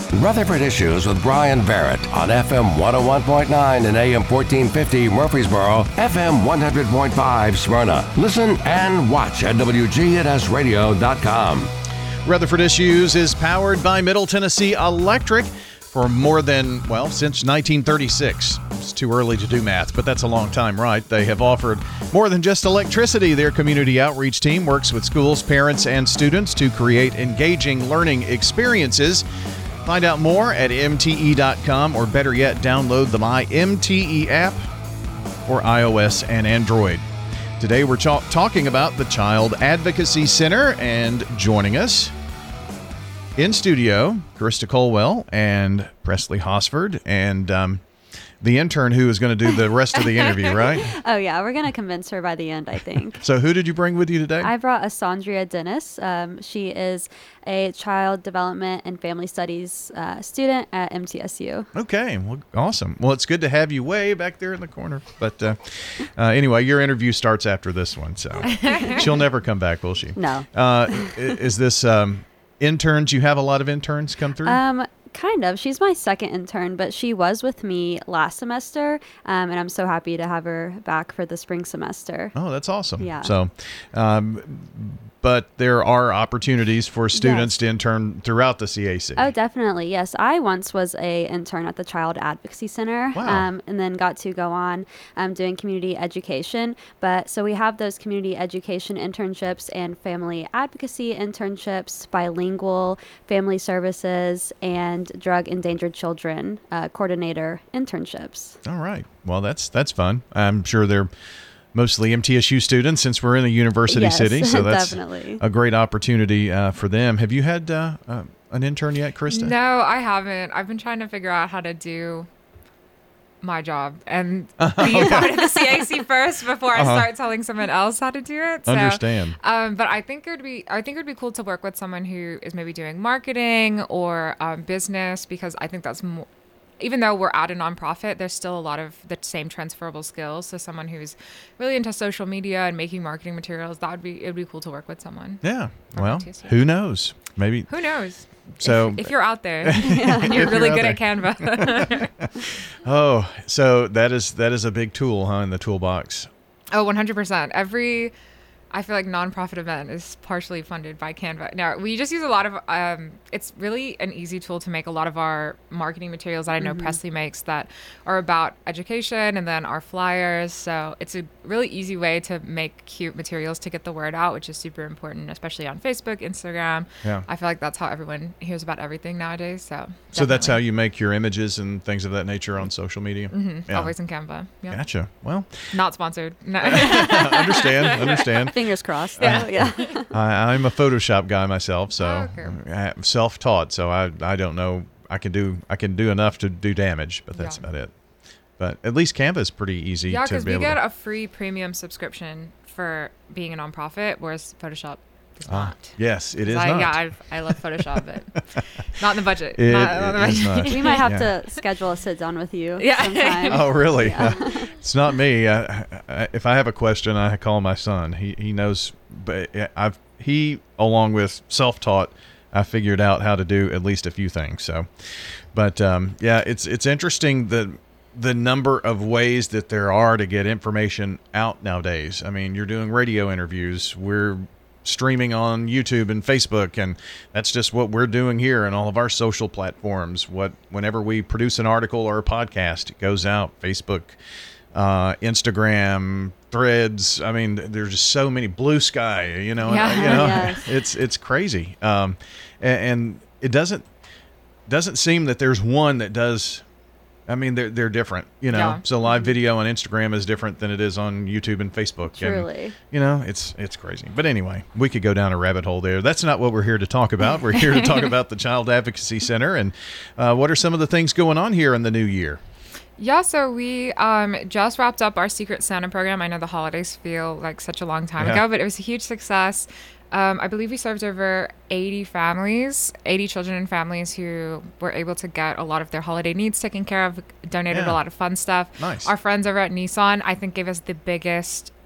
Rutherford Issues with Brian Barrett on FM 101.9 and AM 1450 Murfreesboro, FM 100.5 Smyrna. Listen and watch at WGNSradio.com. Rutherford Issues is powered by Middle Tennessee Electric for more than, since 1936. It's too early to do math, but that's a long time, right? They have offered more than just electricity. Their community outreach team works with schools, parents, and students to create engaging learning experiences. Find out more at mte.com, or better yet, download the My MTE app for iOS and Android. Today we're talking about the Child Advocacy Center, and joining us in studio, Krista Colwell and Presley Hosford, and the intern who is going to do the rest of the interview, right? Oh, yeah. We're going to convince her by the end, I think. So who did you bring with you today? I brought Asandria Dennis. She is a child development and family studies student at MTSU. Okay. Well, awesome. Well, it's good to have you way back there in the corner. But anyway, your interview starts after this one, so she'll never come back, will she? No. Is this interns? You have a lot of interns come through? Kind of. She's my second intern, but she was with me last semester, and I'm so happy to have her back for the spring semester. Oh, that's awesome. Yeah. So, but there are opportunities for students to intern throughout the CAC. Oh, definitely. Yes. I once was a intern at the Child Advocacy Center. Wow. And then got to go on doing community education. But so we have those community education internships and family advocacy internships, bilingual family services, and drug endangered children coordinator internships. All right. Well, that's fun. I'm sure they're mostly MTSU students since we're in a university city. So that's definitely a great opportunity for them. Have you had an intern yet, Krista? No, I haven't. I've been trying to figure out how to do my job and be a part of the CAC first before I start telling someone else how to do it. So, understand. But I think it would be cool to work with someone who is maybe doing marketing or business, because I think that's more. Even though we're at a nonprofit, there's still a lot of the same transferable skills. So someone who's really into social media and making marketing materials, it would be cool to work with someone. Yeah. Well, who knows? Maybe. Who knows? So if you're out there and you're really good at Canva. Oh, so that is a big tool, in the toolbox. Oh, 100%. I feel like nonprofit event is partially funded by Canva. Now, we just use a lot of, it's really an easy tool to make a lot of our marketing materials that I know Presley makes that are about education, and then our flyers. So it's a really easy way to make cute materials to get the word out, which is super important, especially on Facebook, Instagram. Yeah. I feel like that's how everyone hears about everything nowadays. So that's how you make your images and things of that nature on social media? Mm-hmm. Yeah. Always in Canva. Yep. Gotcha. Well. Not sponsored. No. Understand. Fingers crossed. Yeah. I'm a Photoshop guy myself, so I'm self-taught. So I don't know. I can do enough to do damage, but that's about it. But at least Canva is pretty easy to be able to. Yeah, because we get a free premium subscription for being a nonprofit, whereas Photoshop does not. Yes, it is not. Yeah, I love Photoshop, but not in the budget. We might have to schedule a sit down with you sometime. Oh, really? Yeah. It's not me. If I have a question, I call my son. He knows, but he, along with self-taught, I figured out how to do at least a few things. So, but it's interesting the number of ways that there are to get information out nowadays. I mean, you're doing radio interviews. We're streaming on YouTube and Facebook, and that's just what we're doing here and all of our social platforms. Whenever we produce an article or a podcast, it goes out. Facebook, Instagram, Threads. I mean, there's just so many. Blue Sky, Yes. It's crazy. And it doesn't seem that there's one that does. I mean, they're different, Yeah. So live video on Instagram is different than it is on YouTube and Facebook. Truly. And, it's crazy. But anyway, we could go down a rabbit hole there. That's not what we're here to talk about. We're here to talk about the Child Advocacy Center and what are some of the things going on here in the new year. Yeah, so we just wrapped up our Secret Santa program. I know the holidays feel like such a long time ago, but it was a huge success. I believe we served over 80 children and families who were able to get a lot of their holiday needs taken care of, donated a lot of fun stuff. Nice. Our friends over at Nissan, I think, gave us the biggest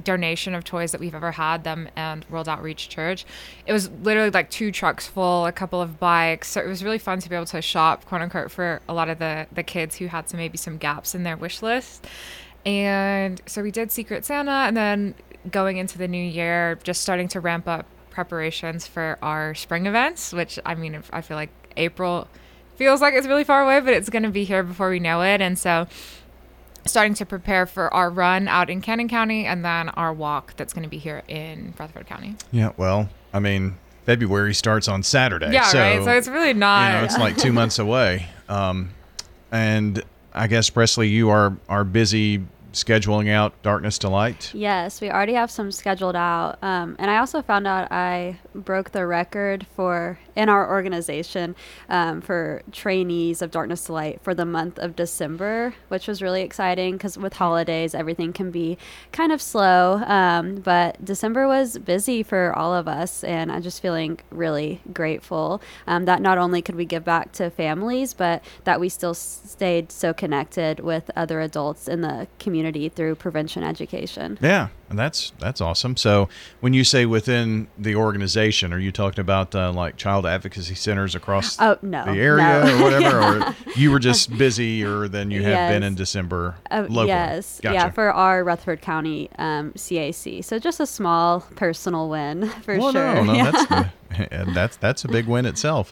donation of toys that we've ever had, them and World Outreach Church. It was literally like 2 trucks full, a couple of bikes. So it was really fun to be able to shop, quote unquote, for a lot of the kids who had some gaps in their wish list. And so we did Secret Santa, and then going into the new year, just starting to ramp up preparations for our spring events, which, I mean, I feel like April feels like it's really far away, but it's going to be here before we know it. And so starting to prepare for our run out in Cannon County, and then our walk that's going to be here in Rutherford County. Yeah, well, I mean, February starts on Saturday. Yeah, right. So it's really not. It's like 2 months away. And I guess, Presley, you are busy scheduling out Darkness to Light? Yes, we already have some scheduled out. And I also found out I broke the record in our organization for trainees of Darkness to Light for the month of December, which was really exciting because with holidays, everything can be kind of slow. But December was busy for all of us, and I'm just feeling really grateful that not only could we give back to families, but that we still stayed so connected with other adults in the community through prevention education. Yeah, and that's awesome. So when you say within the organization, are you talking about like child advocacy centers across the area or whatever? Or you were just busier than you have been in December locally? Yes. Gotcha. Yeah, for our Rutherford County CAC. So just a small personal win for sure. No, that's a big win itself.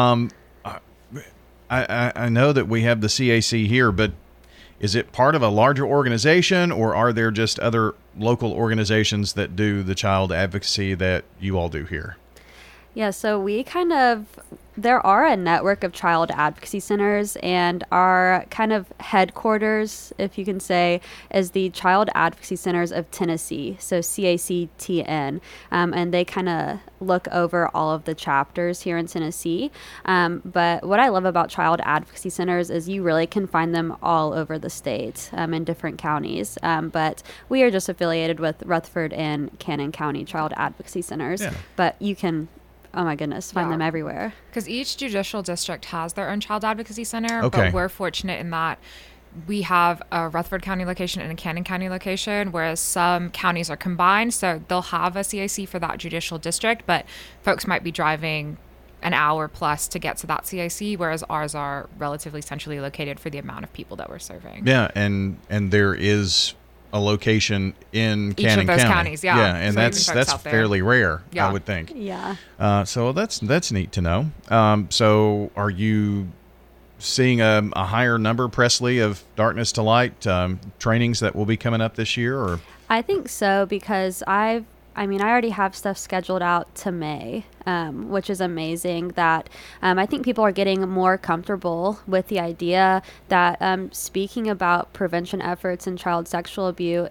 I know that we have the CAC here, but is it part of a larger organization, or are there just other local organizations that do the child advocacy that you all do here? Yeah, so there are a network of child advocacy centers, and our kind of headquarters, if you can say, is the Child Advocacy Centers of Tennessee, so CACTN, and they kind of look over all of the chapters here in Tennessee. But what I love about child advocacy centers is you really can find them all over the state in different counties. But we are just affiliated with Rutherford and Cannon County Child Advocacy Centers. Yeah. But you can, oh my goodness, find them everywhere. Because each judicial district has their own child advocacy center, okay. But we're fortunate in that we have a Rutherford County location and a Cannon County location, whereas some counties are combined, so they'll have a CAC for that judicial district, but folks might be driving an hour plus to get to that CAC, whereas ours are relatively centrally located for the amount of people that we're serving. Yeah, and there is a location in each Cannon of those County. counties, yeah. Yeah, and so that's fairly rare, I would think. Yeah. So that's neat to know. So are you seeing a higher number, Presley, of Darkness to Light trainings that will be coming up this year? Or I think so, because I already have stuff scheduled out to May, which is amazing that I think people are getting more comfortable with the idea that speaking about prevention efforts in child sexual abuse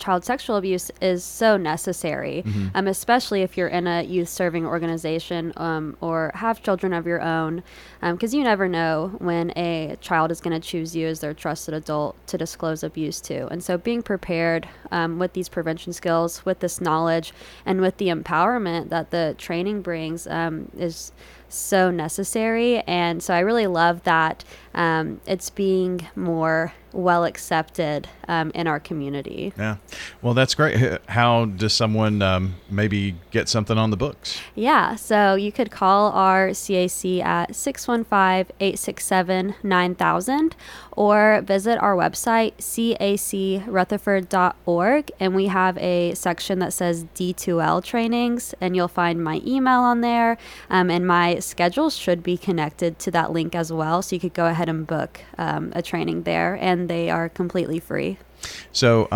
is so necessary, especially if you're in a youth serving organization or have children of your own, because you never know when a child is going to choose you as their trusted adult to disclose abuse to. And so being prepared with these prevention skills, with this knowledge, and with the empowerment that the training brings is so necessary. And so I really love that it's being more well accepted in our community. Yeah. Well, that's great. How does someone maybe get something on the books? Yeah. So you could call our CAC at 615-867-9000 or visit our website, cacrutherford.org. And we have a section that says D2L trainings, and you'll find my email on there. And my schedule should be connected to that link as well. So you could go ahead and book a training there, and they are completely free. So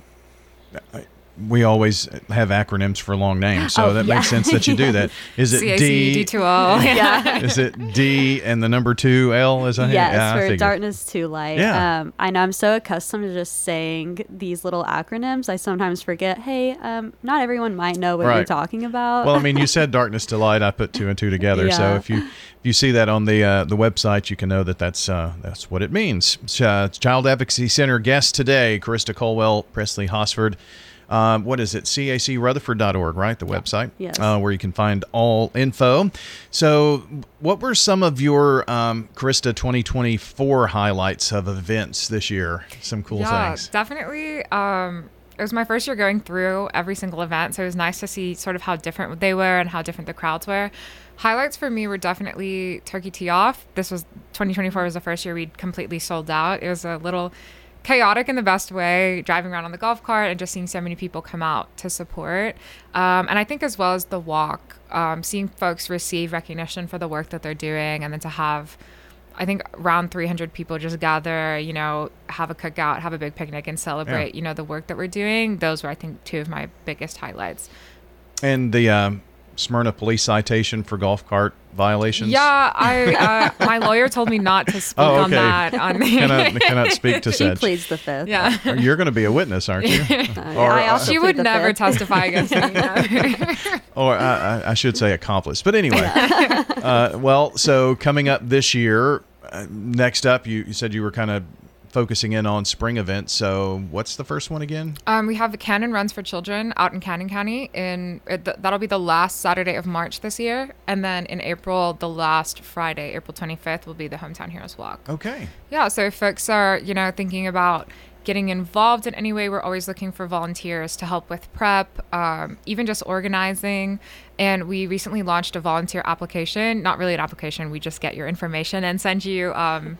we always have acronyms for long names, so that makes sense that you do that. Is it CAC, D? D2L. Yeah. Is it D and the number 2L? Yes, for Darkness to Light. Yeah. I know I'm so accustomed to just saying these little acronyms. I sometimes forget, hey, not everyone might know what you're talking about. Well, I mean, you said Darkness to Light. I put 2 and 2 together. So if you see that on the website, you can know that that's what it means. Child Advocacy Center guest today, Krista Colwell, Presley Hosford. What is it? CACrutherford.org, right? The website? Yes. Where you can find all info. So what were some of your, Krista, 2024 highlights of events this year? Some cool things. Definitely. it was my first year going through every single event, so it was nice to see sort of how different they were and how different the crowds were. Highlights for me were definitely Turkey Tee Off. 2024 was the first year we'd completely sold out. It was a little chaotic in the best way, driving around on the golf cart and just seeing so many people come out to support. And I think as well as the walk, seeing folks receive recognition for the work that they're doing, and then to have, I think, around 300 people just gather, have a cookout, have a big picnic, and celebrate, the work that we're doing. Those were, I think, two of my biggest highlights. And the Smyrna police citation for golf cart violations? Yeah, my lawyer told me not to speak on that. Cannot speak to She such. pleads the fifth. Yeah. You're going to be a witness, aren't you? I also She plead would the never fifth. testify against me. Or I should say accomplice. But anyway, so coming up this year, next up, you said you were kind of focusing in on spring events. So what's the first one again? We have the Cannon Runs for Children out in Cannon County. That'll be the last Saturday of March this year. And then in April, the last Friday, April 25th, will be the Hometown Heroes Walk. Okay. Yeah, so if folks are, thinking about getting involved in any way, we're always looking for volunteers to help with prep, even just organizing. And we recently launched a volunteer application. Not really an application, we just get your information and send you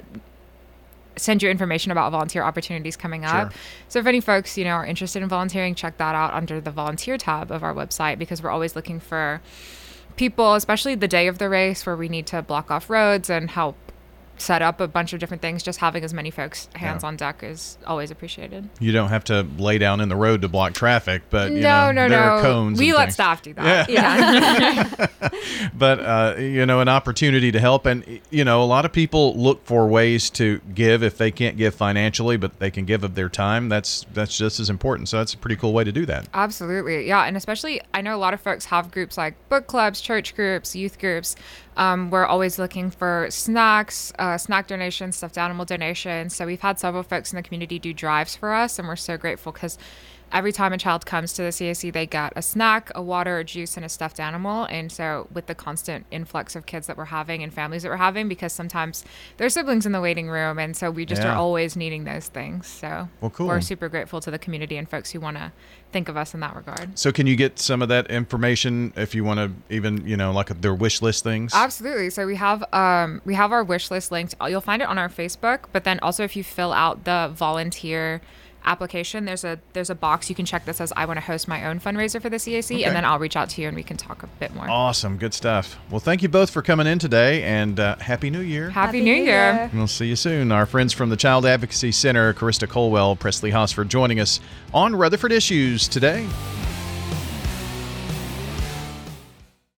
information about volunteer opportunities coming up. Sure. So if any folks, are interested in volunteering, check that out under the volunteer tab of our website, because we're always looking for people, especially the day of the race where we need to block off roads and help set up a bunch of different things. Just having as many folks hands on deck is always appreciated. You don't have to lay down in the road to block traffic, but there are cones. We and let things. staff do that. Yeah. But an opportunity to help, and a lot of people look for ways to give if they can't give financially, but they can give of their time. That's just as important. So that's a pretty cool way to do that. Absolutely. Yeah. And especially, I know a lot of folks have groups like book clubs, church groups, youth groups. We're always looking for snacks, snack donations, stuffed animal donations. So we've had several folks in the community do drives for us, and we're so grateful because every time a child comes to the CAC, they get a snack, a water, a juice, and a stuffed animal. And so with the constant influx of kids that we're having and families that we're having, because sometimes there's siblings in the waiting room, and so we just are always needing those things. So cool. We're super grateful to the community and folks who want to think of us in that regard. So can you get some of that information if you want to even, like their wish list things? Absolutely. So we have our wish list linked. You'll find it on our Facebook, but then also if you fill out the volunteer application, there's a box you can check that says I want to host my own fundraiser for the CAC, and then I'll reach out to you and we can talk a bit more. Awesome. Good stuff. Well, thank you both for coming in today, and Happy New Year. Happy New Year. We'll see you soon. Our friends from the Child Advocacy Center, Karista Colwell, Presley Hosford, joining us on Rutherford Issues today.